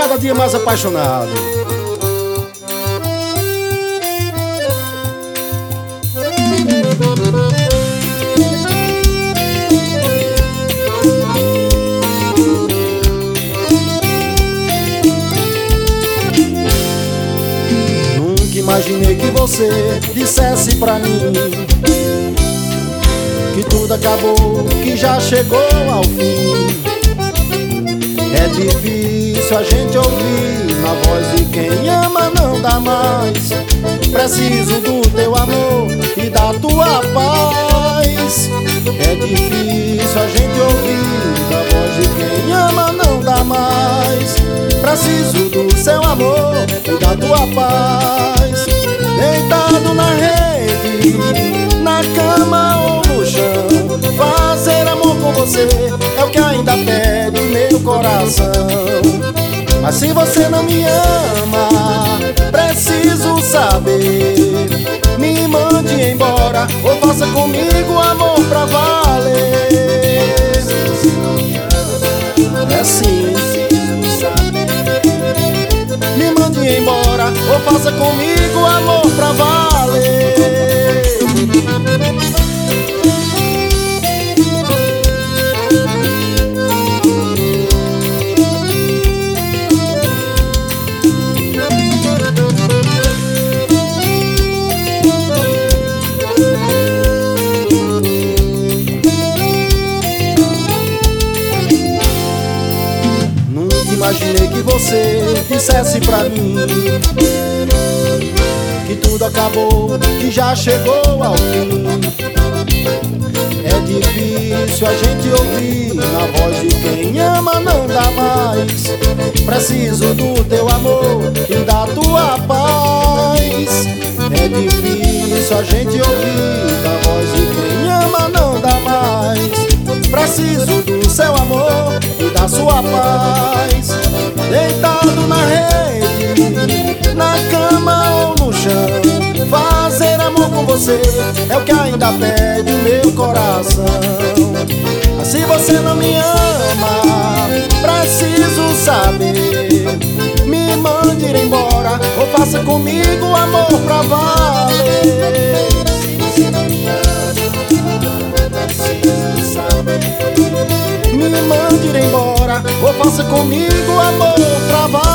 cada dia mais apaixonado. Nunca imaginei que você dissesse pra mim que tudo acabou, que já chegou ao fim. É difícil a gente ouvir na voz de quem ama não dá mais. Preciso do teu amor e da tua paz. É difícil a gente ouvir na voz de quem ama não dá mais. Preciso do seu amor e da tua paz. Deitado na rede, na cama ou no chão, fazer amor com você é o que ainda pede meu coração. Mas se você não me ama, preciso saber. Me mande embora ou faça comigo amor pra valer. É assim. Me mande embora ou faça comigo amor pra valer. Imaginei que você dissesse pra mim que tudo acabou, que já chegou ao fim. É difícil a gente ouvir na voz de quem ama não dá mais. Preciso do teu amor e da tua paz. É difícil a gente ouvir na voz de quem ama não dá mais. Preciso do seu amor e da sua paz. Deitado na rede, na cama ou no chão, fazer amor com você é o que ainda pede o meu coração. Mas se você não me ama, preciso saber. Me mande ir embora ou faça comigo amor pra valer. Se você não me ama, preciso saber. Me mande ir embora ou faça comigo amor pra valer.